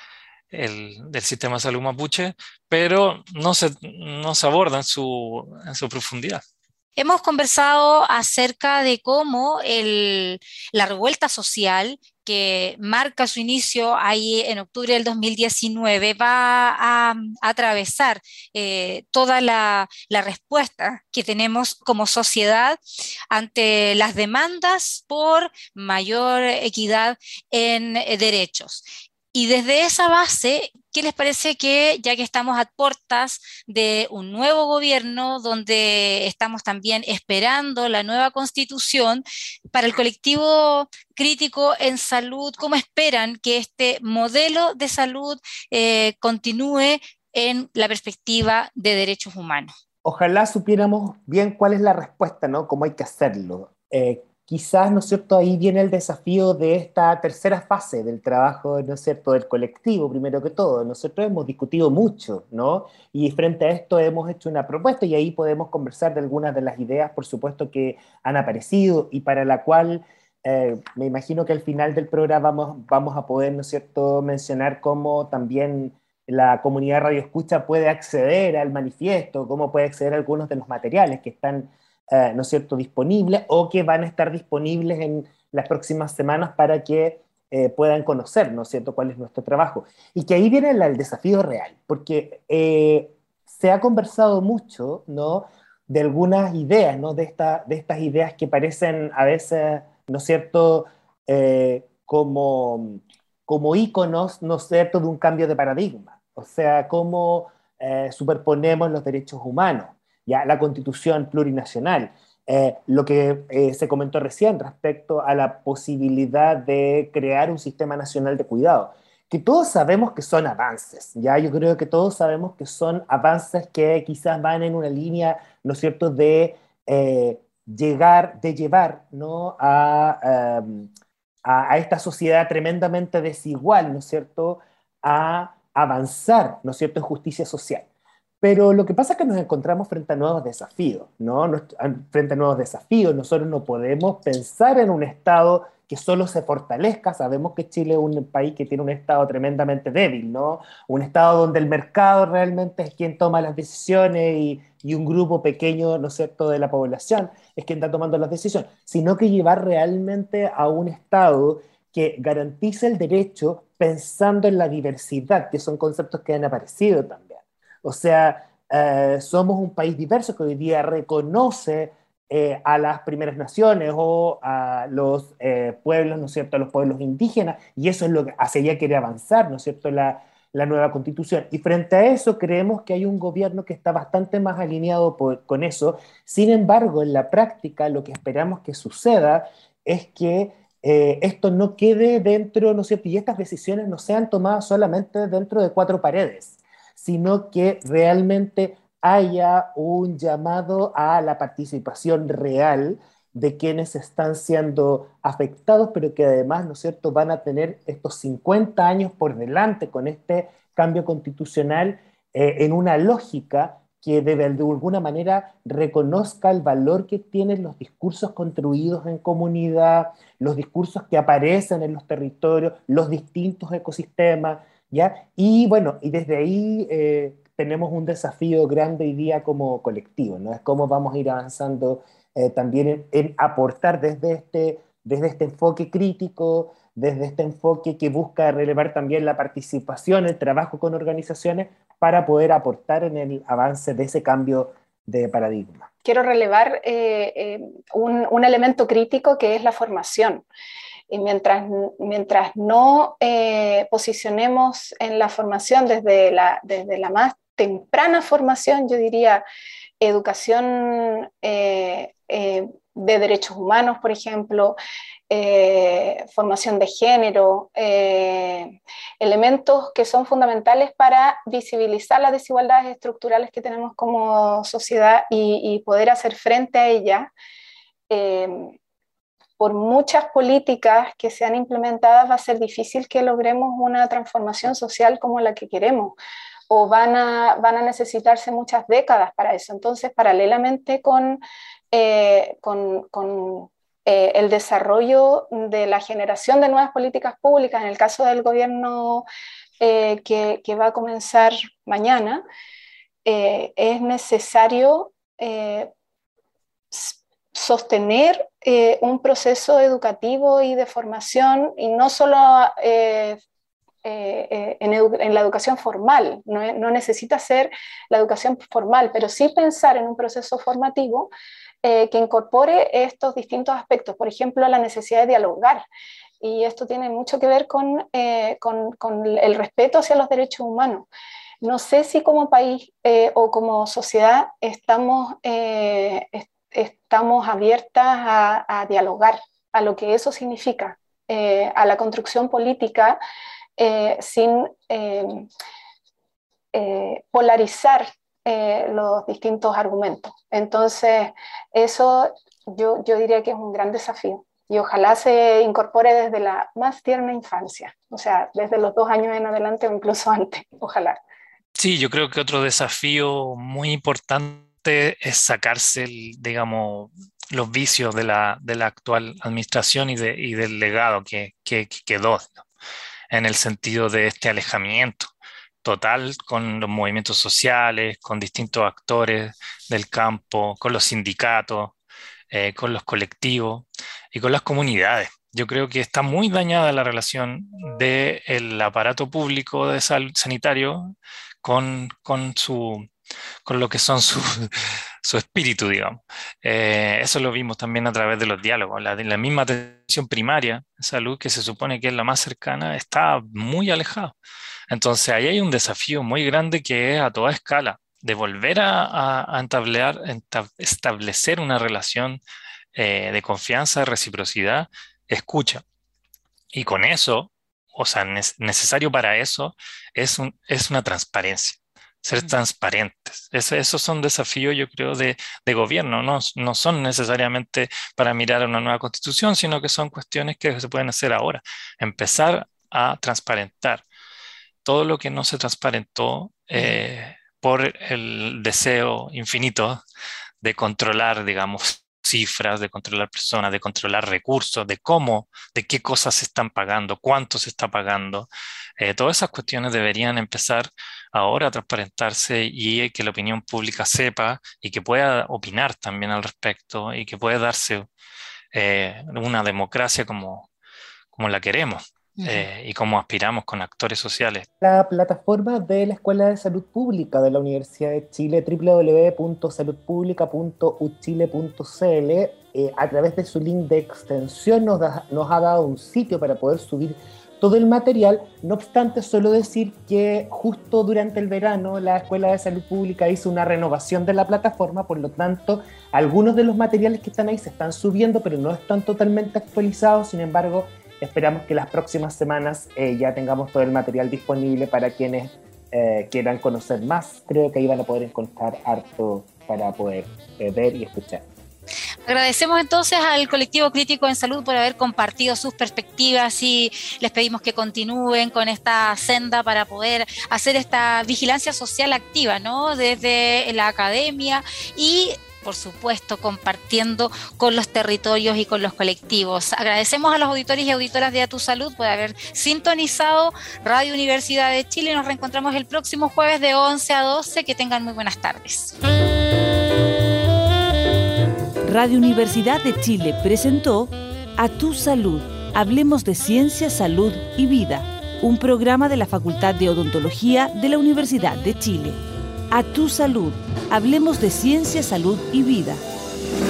del sistema de salud mapuche, pero no se aborda en su profundidad. Hemos conversado acerca de cómo la revuelta social que marca su inicio ahí en octubre del 2019 va a atravesar toda la respuesta que tenemos como sociedad ante las demandas por mayor equidad en derechos. Y desde esa base, ¿qué les parece que, ya que estamos a puertas de un nuevo gobierno, donde estamos también esperando la nueva constitución, para el colectivo crítico en salud, cómo esperan que este modelo de salud continúe en la perspectiva de derechos humanos? Ojalá supiéramos bien cuál es la respuesta, ¿no? Cómo hay que hacerlo. Quizás, ¿no es cierto?, ahí viene el desafío de esta tercera fase del trabajo, ¿no es cierto?, del colectivo, primero que todo. Nosotros hemos discutido mucho, ¿no? Y frente a esto hemos hecho una propuesta y ahí podemos conversar de algunas de las ideas, por supuesto, que han aparecido y para la cual me imagino que al final del programa vamos a poder, ¿no es cierto?, mencionar cómo también la comunidad Radio Escucha puede acceder al manifiesto, cómo puede acceder a algunos de los materiales que están ¿no es cierto?, disponibles o que van a estar disponibles en las próximas semanas para que puedan conocer, ¿no es cierto?, cuál es nuestro trabajo. Y que ahí viene el desafío real, porque se ha conversado mucho, ¿no?, de algunas ideas, ¿no?, de estas ideas que parecen a veces, ¿no es cierto?, como íconos, ¿no es cierto?, de un cambio de paradigma. O sea, cómo superponemos los derechos humanos, ya la Constitución plurinacional, lo que se comentó recién respecto a la posibilidad de crear un sistema nacional de cuidado, que todos sabemos que son avances, ya yo creo que todos sabemos que son avances que quizás van en una línea, ¿no es cierto?, de llevar, ¿no?, a esta sociedad tremendamente desigual, ¿no es cierto?, a avanzar, ¿no es cierto?, en justicia social. Pero lo que pasa es que nos encontramos frente a nuevos desafíos, ¿no? Frente a nuevos desafíos, nosotros no podemos pensar en un Estado que solo se fortalezca. Sabemos que Chile es un país que tiene un Estado tremendamente débil, ¿no? Un Estado donde el mercado realmente es quien toma las decisiones y un grupo pequeño, ¿no es cierto?, de la población es quien está tomando las decisiones, sino que llevar realmente a un Estado que garantice el derecho pensando en la diversidad, que son conceptos que han aparecido también. O sea, somos un país diverso que hoy día reconoce a las primeras naciones o a los pueblos, ¿no es cierto?, a los pueblos indígenas, y eso es lo que hacia allá quiere avanzar, ¿no es cierto?, la nueva constitución. Y frente a eso creemos que hay un gobierno que está bastante más alineado con eso. Sin embargo, en la práctica lo que esperamos que suceda es que esto no quede dentro, ¿no es cierto?, y estas decisiones no sean tomadas solamente dentro de cuatro paredes, sino que realmente haya un llamado a la participación real de quienes están siendo afectados, pero que además, ¿no es cierto?, van a tener estos 50 años por delante con este cambio constitucional en una lógica que de alguna manera reconozca el valor que tienen los discursos construidos en comunidad, los discursos que aparecen en los territorios, los distintos ecosistemas, ¿ya? Y bueno, y desde ahí tenemos un desafío grande hoy día como colectivo, ¿no? Es cómo vamos a ir avanzando también en aportar desde este enfoque crítico, desde este enfoque que busca relevar también la participación, el trabajo con organizaciones, para poder aportar en el avance de ese cambio de paradigma. Quiero relevar un elemento crítico que es la formación. Y mientras no posicionemos en la formación desde la más temprana formación, yo diría educación de derechos humanos, por ejemplo, formación de género, elementos que son fundamentales para visibilizar las desigualdades estructurales que tenemos como sociedad y poder hacer frente a ellas. Por muchas políticas que sean implementadas va a ser difícil que logremos una transformación social como la que queremos, o van a necesitarse muchas décadas para eso. Entonces, paralelamente con el desarrollo de la generación de nuevas políticas públicas, en el caso del gobierno que va a comenzar mañana, es necesario sostener un proceso educativo y de formación, y no solo en la educación formal, no necesita ser la educación formal, pero sí pensar en un proceso formativo que incorpore estos distintos aspectos, por ejemplo, la necesidad de dialogar. Y esto tiene mucho que ver con el respeto hacia los derechos humanos. No sé si como país o como sociedad estamos abiertas a dialogar, a lo que eso significa, a la construcción política sin polarizar los distintos argumentos. Entonces, eso yo diría que es un gran desafío y ojalá se incorpore desde la más tierna infancia, o sea, desde los 2 años en adelante o incluso antes, ojalá. Sí, yo creo que otro desafío muy importante es sacarse, digamos, los vicios de la actual administración y del legado que quedó, ¿no? En el sentido de este alejamiento total con los movimientos sociales, con distintos actores del campo, con los sindicatos, con los colectivos y con las comunidades. Yo creo que está muy dañada la relación del aparato público de sanitario con lo que son su espíritu, digamos. Eso lo vimos también a través de los diálogos. La misma atención primaria de salud, que se supone que es la más cercana, está muy alejada. Entonces ahí hay un desafío muy grande que es a toda escala, de volver a establecer una relación de confianza, de reciprocidad, escucha. Y con eso, o sea, necesario para eso es una transparencia. Ser transparentes. Esos son desafíos, yo creo, de gobierno. No son necesariamente para mirar a una nueva constitución, sino que son cuestiones que se pueden hacer ahora. Empezar a transparentar todo lo que no se transparentó por el deseo infinito de controlar, digamos, cifras, de controlar personas, de controlar recursos, de qué cosas se están pagando, cuánto se está pagando. Todas esas cuestiones deberían empezar ahora a transparentarse y que la opinión pública sepa y que pueda opinar también al respecto y que pueda darse una democracia como la queremos. Y como aspiramos con actores sociales. La plataforma de la Escuela de Salud Pública de la Universidad de Chile, www.saludpublica.uchile.cl, a través de su link de extensión nos ha dado un sitio para poder subir todo el material. No obstante, solo decir que justo durante el verano la Escuela de Salud Pública hizo una renovación de la plataforma, por lo tanto, algunos de los materiales que están ahí se están subiendo, pero no están totalmente actualizados. Sin embargo, esperamos que las próximas semanas ya tengamos todo el material disponible para quienes quieran conocer más. Creo que ahí van a poder encontrar harto para poder ver y escuchar. Agradecemos entonces al Colectivo Crítico en Salud por haber compartido sus perspectivas y les pedimos que continúen con esta senda para poder hacer esta vigilancia social activa, ¿no? Desde la academia y por supuesto, compartiendo con los territorios y con los colectivos. Agradecemos a los auditores y auditoras de A Tu Salud por haber sintonizado Radio Universidad de Chile. Nos reencontramos el próximo jueves de 11 a 12. Que tengan muy buenas tardes. Radio Universidad de Chile presentó A Tu Salud. Hablemos de ciencia, salud y vida. Un programa de la Facultad de Odontología de la Universidad de Chile. A tu salud. Hablemos de ciencia, salud y vida.